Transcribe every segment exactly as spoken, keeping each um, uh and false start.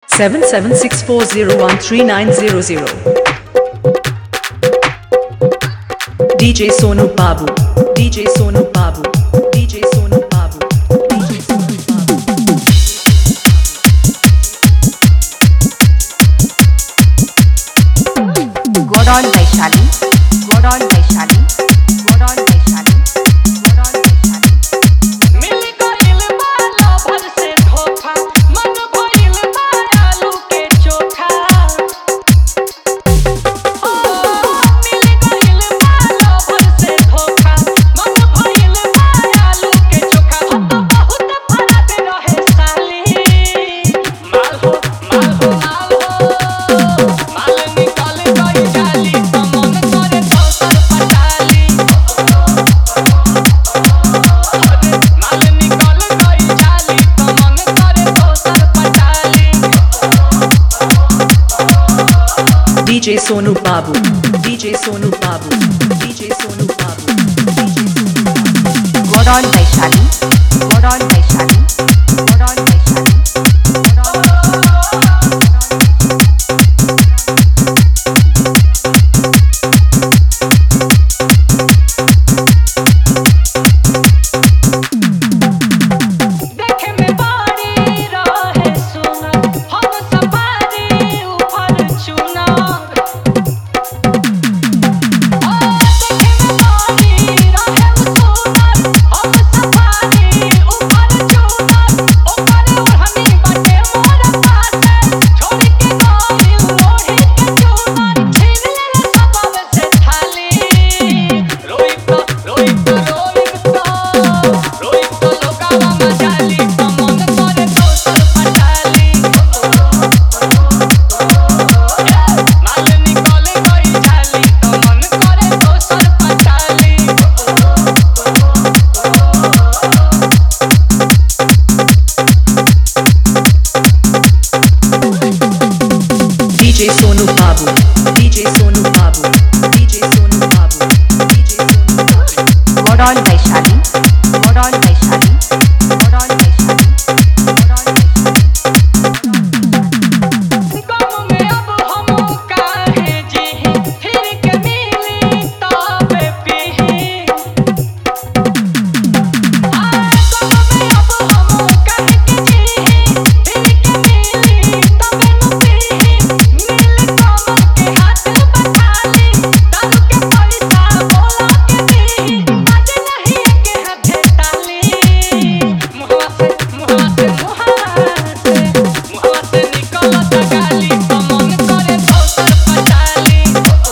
seven seven six four zero one three nine zero zero. D J Sonu Babu, D J Sonu Babu, D J Sonu Babu, D J Sonu Babu. Godon Vaishali, Godon Vaishali, Godon Vaishali, Godon Vaishali. मिल गइल बा lover से धोखा, मन भइल बा आलू के चोखा। ओ मिल गइल बा लभर से धोखा, मन भइल बा आलू के चोखा। हम तो बहुत फराक रहे साली। माल हो माल हो माल हो, माल निकल गई जाली, तो मन करे दोसर पटाली। माल निकल गई जाली, तो मन करे दोसर पटाली। D J Sonu Babu, D J Sonu Babu, D J Sonu Babu, D J Sonu Babu. Godon Vaishali, Godon Vaishali, Godon Vaishali, Godon देखे में बारी रहे सुनर, हम सफारी ऊपर चुनर। ओ देखे में बारी रहे सुनर, हम सफारी ऊपर चुनर। ऊपर ओढ़नी बाटे मोर पासे, छोड़ के गइल लोढ़ी के चुनर। छीन लेले सपावे से थाली। रोई तो रोई तो रोई तो रोई तो लोकावा मजाली, तो मन करे दोसर पटाली। माल निकल गई जाली, तो मन करे दोसर पटाली। D J Sonu Babu, D J Sonu Babu, D J Sonu Babu, D J Sonu Babu. Godon Vaishali, Godon Vaishali, Godon Vaishali, Godon Vaishali. गम में अब हम काहे जीही, फिर के मिली तबे पीही। आ गम में अब हम काहे के जीही, फिर के मिली तबे न पीही। मिल कमर के हाथ बखाली, दारू के पैसा बोला के दीही। बाजे नहीं के हाथे ताली। मुहवा से मुहवा से मुहवा से मुहवा से निकलत गाली, तो मन करे दोसर पटाली।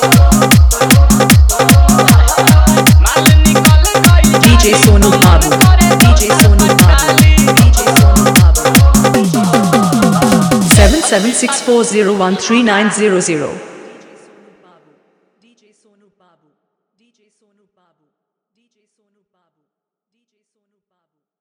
माल निकल गई D J Sonu Babu, D J Sonu Babu, D J Sonu Babu, D J Sonu Babu. seven seven six four zero one three nine zero zero. D J Sonu Babu, D J Sonu Babu, D J Sonu Babu, D J Sonu Babu.